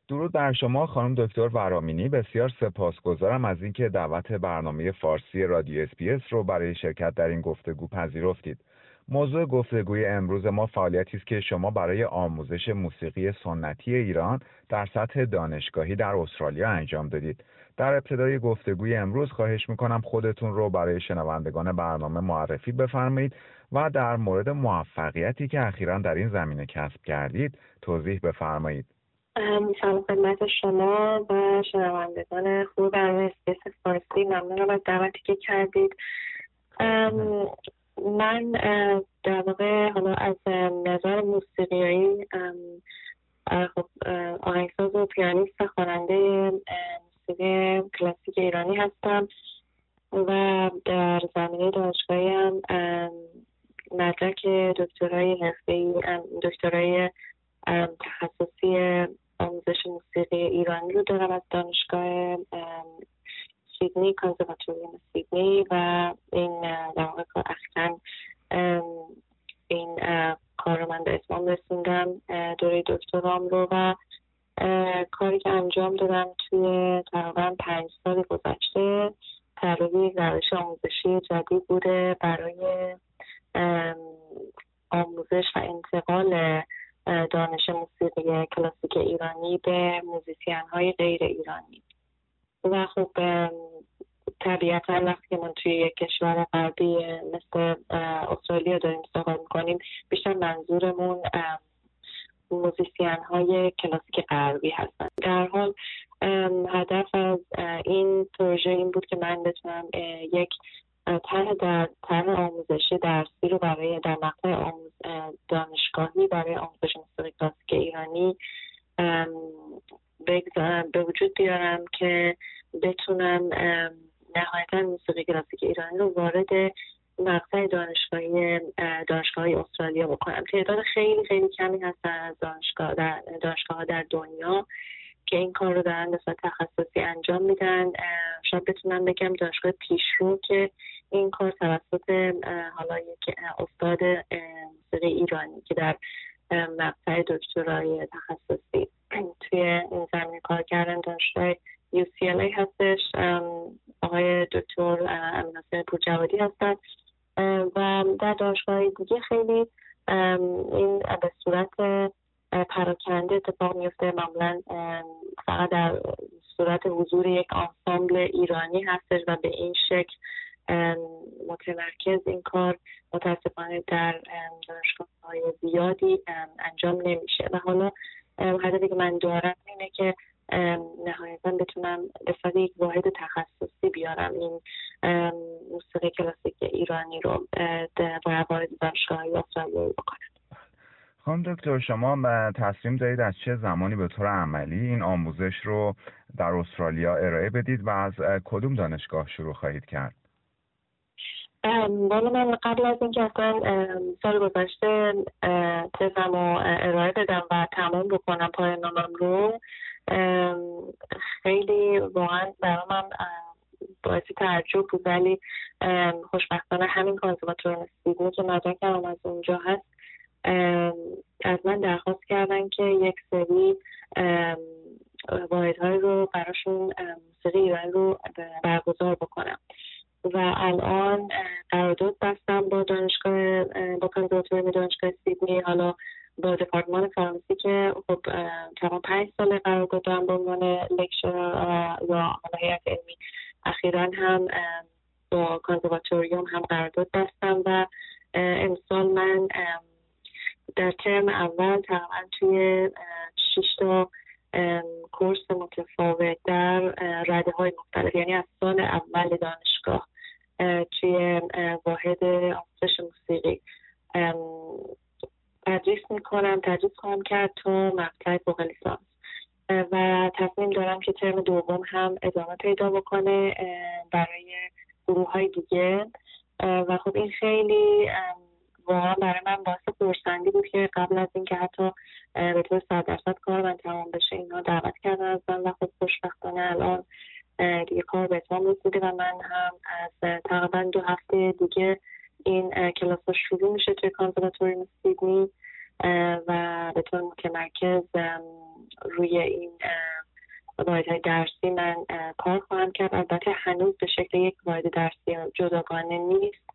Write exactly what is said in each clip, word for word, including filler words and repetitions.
درود بر شما خانم دکتر ورامینی. بسیار سپاسگزارم از اینکه دعوت برنامه فارسی رادیو اسپیس رو برای شرکت در این گفتگو پذیرفتید. موضوع گفتگوی امروز ما فعالیتی است که شما برای آموزش موسیقی سنتی ایران در سطح دانشگاهی در استرالیا انجام دادید. در ابتدای گفتگوی امروز خواهش میکنم خودتون رو برای شنوندگان برنامه معرفی بفرمایید و در مورد موفقیتی که اخیراً در این زمینه کسب کردید توضیح بفرمایید. سلام خدمت شما و شنوندگان خوب برنامه اسپیس فارسی. ممنونم از دعوتی که کردید. من در واقع حالا از نظر موسیقیایی خب آهنگساز و پیانیست و خواننده موسیقی کلاسیک ایرانی هستم و در زمینه دانشگاهی هم مدرک دکترای حرفه‌ای دکترای تخصصی آموزش موسیقی ایرانی رو دارم از دانشگاه سیدنی، کنزرواتوریوم سیدنی، و این در واقع اخیراً این کار رو من به اتمام رسوندم، دوره دکترام رو، و کاری که انجام دادم توی تقریباً پنج سال گذشته طراحی روش آموزشی جدید بوده برای آموزش و انتقال دانش موسیقی کلاسیک ایرانی به موزیسین های غیر ایرانی. و خب طبیعتا وقتی که ما توی یک کشور غربی مثل استرالیا داریم صحبت میکنیم، بیشتر منظورمون موزیسین های کلاسیک غربی هستن. در حال هدف از این پروژه این بود که من بتونم یک طرح در طرح آموزشی درسی رو برای در مقطع آموز دانشگاهی برای آموزش موسیقی کلاسیک ایرانی به وجود بیارم که بتونم نهایتا موسیقی کلاسیک ایرانی رو وارد مقطع دانشگاهی دانشگاهی استرالیا بکنم. تعداد خیلی خیلی کمی هستن از دانشگاه در دانشگاه ها در دنیا که این کار رو دارن به صورت تخصصی انجام میدن. شاید بتونم بگم دانشگاه پیشرو که این کار توسط حالا یک استاد موسیقی ایرانی که در مقطع دکترای تخصصی توی این زمینه کار کردن دانشگاه یو سی ال ای هستش، آقای دکتر امین‌حسین پورجوادی هستن، و در دانشگاه دیگه خیلی این به صورت پراکنده اتفاق میفته. معمولا فقط در صورت حضور یک آنسامبل ایرانی هستش و به این شکل متمرکز این کار متاسفانه در دانشگاه‌های زیادی انجام نمیشه. و حالا هدفی که من دارم اینه که نهایتاً بتونم به صورت یک واحد تخصصی بیارم این موسیقی کلاسیک ایرانی رو در وارد دانشگاه‌های استرالیایی بکنم. خانم دکتر، شما تصمیم دارید از چه زمانی به طور عملی این آموزش رو در استرالیا ارائه بدید و از کدوم دانشگاه شروع خواهید کرد؟ والا من قبل از اینکه اصلا سال گذشته تزم رو ارائه بدم و تمام بکنم پایان نامم رو، خیلی واقعا برام باعث تعجب بود، ولی خوشبختانه همین کنزرواتوریوم سیدنی که مدرکم از اونجا هست از من درخواست کردن که یک سری واحدهای رو براشون موسیقی ایرانی رو برگزار بکنم و الان قرارداد بستم با دانشگاه با کنزرواتوریوم دانشگاه سیدنی، حالا با دپارتمان فرانسه که خب تقریبا پنج سال قرارداد دارم به عنوان لکچرر یا حالا هیئت علمی. اخیراً هم با کنزرواتوریوم هم قرارداد بستم و امسال من در ترم اول تقریبا توی شش تا کورس متفاوت در رده های مختلف، یعنی از سال اول دانشگاه توی واحد آموزش موسیقی تدریس میکنم تدریس خواهم کرد تا مقطع فوق لیسانس و تصمیم دارم که ترم دوم هم ادامه پیدا بکنه برای گروه های دیگه. و خب این خیلی واقعا برای من باعث خرسندی بود که قبل از اینکه حتی به طور صد درصد کار من تمام بشه اینا دعوت کردن از من و خب خوشبختانه الان دیگه کار به اتمام رسیده و من هم از تقریبا دو هفته دیگه این کلاس ها شروع میشه توی کنزرواتوریوم سیدنی و به طور متمرکز روی این واحدهای درسی من کار خواهم کرد. البته هنوز به شکل یک واحد درسی جداگانه نیست،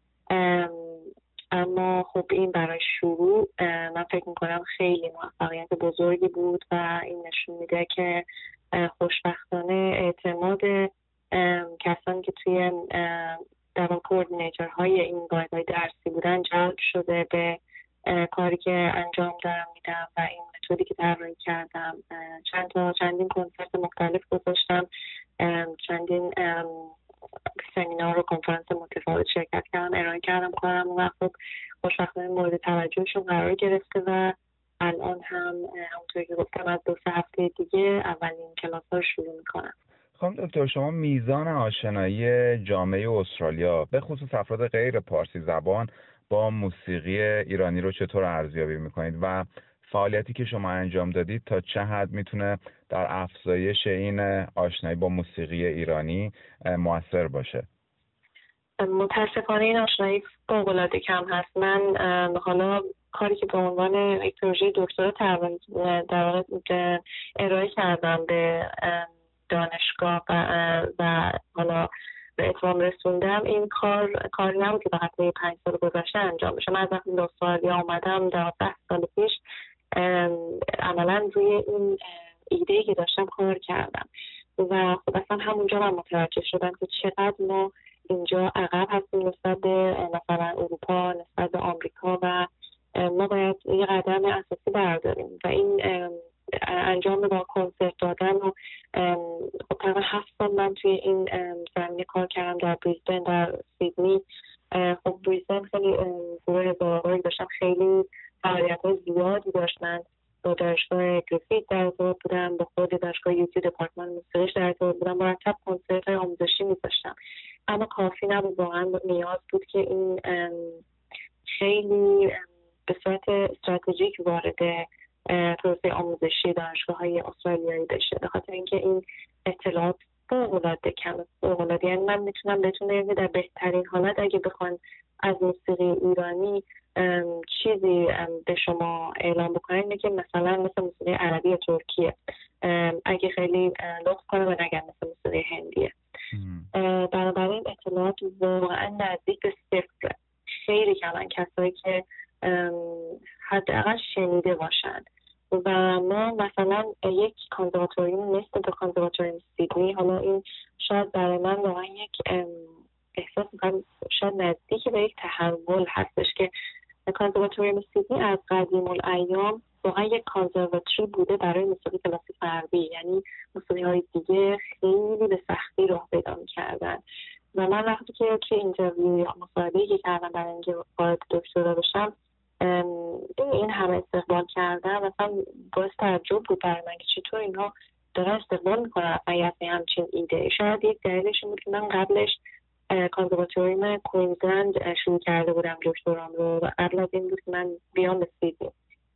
اما خب این برای شروع من فکر میکنم خیلی موفقیت بزرگی بود و این نشون میده که خوشبختانه اعتماد کسانی که توی در کوردینیتورهای این واحدهای درسی بودن جلب شده به کاری که انجام دارم میدم و این متدی که طراحی کردم. چند تا چندین کنسرت مختلف گذاشتم، چندین سمینار و کنفرانس متفاوت شرکت کردم، ارائه کردم کارم و خب خوشبختانه مورد توجهشون قرار گرفته و الان هم همونطوری که گفتم از دو سه هفته دیگه اولین کلاس ها رو شروع میکنم. خانم دکتر، شما میزان آشنایی جامعه استرالیا به خصوص افراد غیر پارسی زبان با موسیقی ایرانی رو چطور ارزیابی میکنید و فعالیتی که شما انجام دادید تا چه حد میتونه در افزایش این آشنایی با موسیقی ایرانی مؤثر باشه؟ متاسفانه این آشنایی فوق‌العاده کم هست. من حالا کاری که به عنوان یک پروژه دکترا طراحی در واقع ارائه کردم به دانشگاه و, و حالا به اتمام رسوندم، این کار کاری نبود که فقط به پنج سال گذشته انجام بشه. من از وقتی به استرالیا آمدم دوازده سال پیش عملا روی این ایده‌ای که داشتم کار کردم و خب اصلا همونجا من متوجه شدم که چقدر ما اینجا عقب هستیم نسبت به مثلا اروپا، نسبت به آمریکا و ما باید یه قدم اساسی برداریم و این انجام با کنسرت دادن و خب تقریبا هفت سال من توی این زمینه کار کردم در بریزبن، در سیدنی. خب بریزبن خیلی گروه هزارآواری داشتم، خیلی فعالیت‌های زیادی داشتن، با دانشگاه گریفیت در ارتباط بودم، با خود دانشگاه یوتی دپارتمان موسیقیش در ارتباط بودم، مرتب کنسرت‌های آموزشی می‌ذاشتم، اما کافی نبود. واقعا نیاز بود که این خیلی به صورت استراتژیک وارد پروسه آموزشی دانشگاه‌های استرالیایی بشه، به خاطر اینکه این اطلاعات فوق‌العاده کمه، فوق‌العاده. یعنی من میتونم بهتون بگم در بهترین حالت اگه بخوان از موسیقی ایرانی چیزی به شما اعلام بکنن اینه که مثلا مثل موسیقی عربی ترکیه، اگه خیلی لطف کنه و نگن مثل موسیقی هندیه. بنابراین اطلاعات واقعا نزدیک به صفر. خیلی کمن کسایی که حداقل شنیده باشن و ما مثلا یک کانسرواتوریوم مثل به کانسرواتوریوم سیدنی، حالا این شاید برای من واقعا یک احساس میکنم شاید نزدیک به یک تحول هستش که کانسرواتوریوم سیدنی از قدیم الایام واقعا یک کانسرواتوری بوده برای موسیقی کلاسیک غربی، یعنی موسیقی های دیگه خیلی به سختی راه پیدا می‌کردن و من وقتی که توی اینترویو یا مصاحبه‌ای که کردم برای اینکه وارد دکترا بشم این همه استقبال کردن مثلا باعث تعجب بود برای من که چطور اینها دارن استقبال میکنن از همچین ایده. شاید یک دلیلش این بود که من قبلش کانسرواتوریوم کوینزلند شروع کرده بودم دکترام رو و قبل از این بود که من بیام به سیدنی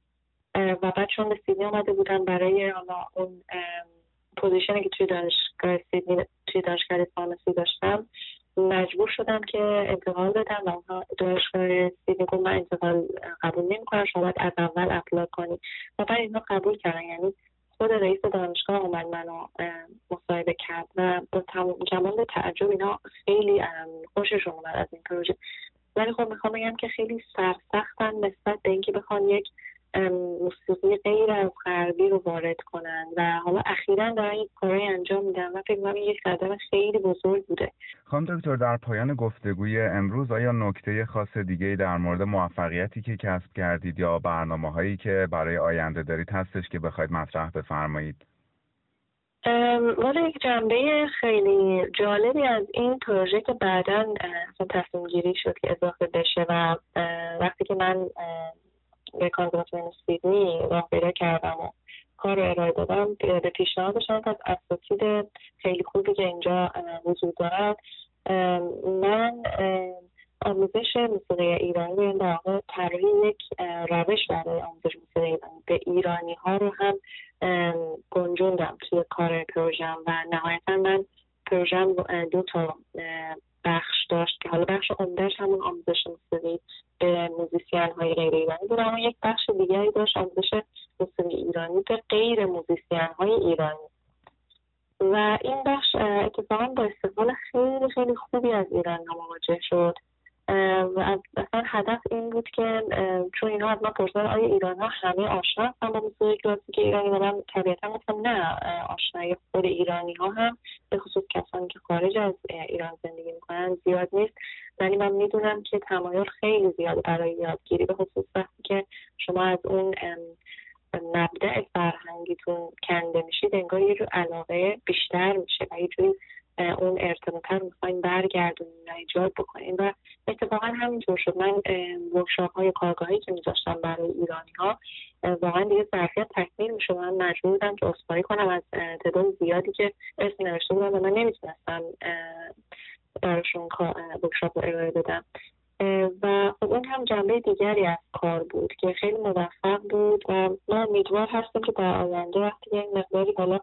و بعد چون به سیدنی آمده بودم برای اون پوزیشنی که توی دانشگاه سیدنی توی دانشگاه فارمسی داشتم مجبور شدم که انتقال بدم و اونها دانشگاه سیدنی گفت من انتقال قبول نمی‌کنم، شما باید از اول اپلای کنید و بعد اینا قبول کردن. یعنی خود رئیس دانشگاه اومد منو مصاحبه کرد و با کمال تعجب اینا خیلی خوششون اومد از این پروژه. ولی خب میخوام بگم که خیلی سرسختن نسبت به اینکه بخوان یک موسیقی غیر از غربی رو وارد کنن و حالا اخیراً دارن یک کاری انجام میدن و فکر می‌کنم یک قدم خیلی بزرگ بوده. خانم دکتر، در پایان گفتگوی امروز آیا نکته خاص دیگه‌ای در مورد موفقیتی که کسب کردید یا برنامه‌هایی که برای آینده دارید هستش که بخواید مطرح بفرمایید؟ والا یک جنبه خیلی جالبی از این پروژه که بعداً تصمیم گیری شد که اضافه بشه و وقتی که من به کانسرواتوریوم سیدنی راه پیدا کردم و کار رو ارائه دادم به پیشنهادشان از اساتید خیلی خوبی که اینجا وجود دارد من آموزش موسیقی ایرانی در واقع طراحی یک روش برای آموزش موسیقی ایرانی به ایرانی ها رو هم گنجوندم توی کار پروژم و نهایتا من پروژم دو تا بخش داشت که حالا بخش عمدهش همون آموزش موسیقی به موزیسین های غیر ایرانی بود، اما یک بخش دیگری داشت آموزش موسیقی ایرانی به غیر موزیسین های ایرانی و این بخش اتفاقا با استقبال خیلی خیلی خوبی از ایرانی ها مواجه شد و اصلا هدف این بود که چون اینا از ما پرسیدن آیا ایرانی ها همه آشنا هستن با موسیقی کلاسیک ایرانی و من طبیعتا گفتم نه، آشنایی خود ایرانی ها هم به خصوص کسانی که خارج از ایران زندگی میکنن زیاد نیست، ولی من میدونم که تمایل خیلی زیاده برای یادگیری، به خصوص وقتی که شما از اون مبدأ فرهنگیتون کنده میشید انگار یه جور علاقه بیشتر میشه و یه جوری اون ارتباط رو میخواین برگردونین و ایجاد بکنین و اتفاقا همینطور شد. من ورکشاپ های کارگاهی که میذاشتم برای ایرانی ها واقعا دیگه ظرفیت تکمیل میشه و من مجبور بودم که عذرخواهی کنم از تعداد زیادی که اسم نوشته بودم و من نمیتونستم براشون ورکشاپ رو ارائه بدم و خب اون هم جنبه دیگری از کار بود که خیلی موفق بود و ما امیدوار هستیم که در آینده وقتی این مقداری حالا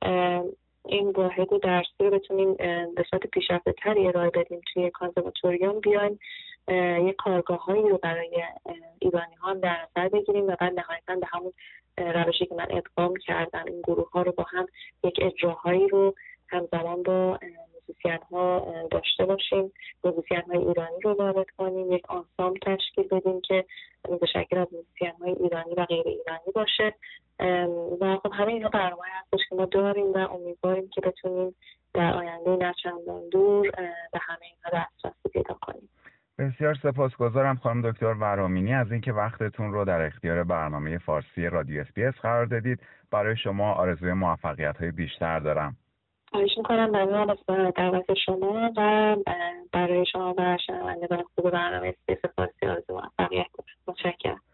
این واحد درسی رو بتونیم به صورت پیشرفته تری ارائه بدیم توی کانسرواتوریوم، بیایم یک کارگاه هایی رو برای ایرانی ها در نظر بگیریم و بعد نهایتاً به همون روشی که من ادغام کردم این گروه ها رو با هم یک اجراهایی رو همزمان با موزیسین ها داشته باشیم، موزیسین های ایرانی رو وارد کنیم، یک آنسامبل تشکیل بدیم که متشکل از موزیسین های ایرانی و غیر ایرانی باشه و خب همه اینا برنامه هستش که ما داریم و امیدواریم که بتونیم در آینده نه چندان دور به همه اینها دسترسی پیدا کنیم. بسیار سپاسگزارم خانم دکتر ورامینی از اینکه وقتتون رو در اختیار برنامه فارسی رادیو اس بی اس قرار دادید. برای شما آرزوی موفقیت‌های بیشتر دارم. خواهش می‌کنم ممنونم از دعوت شما و برای شما و شنوندگان خوب برنامه اس بی اس فارسی آرزوی موفقیت دارم. متشکرم.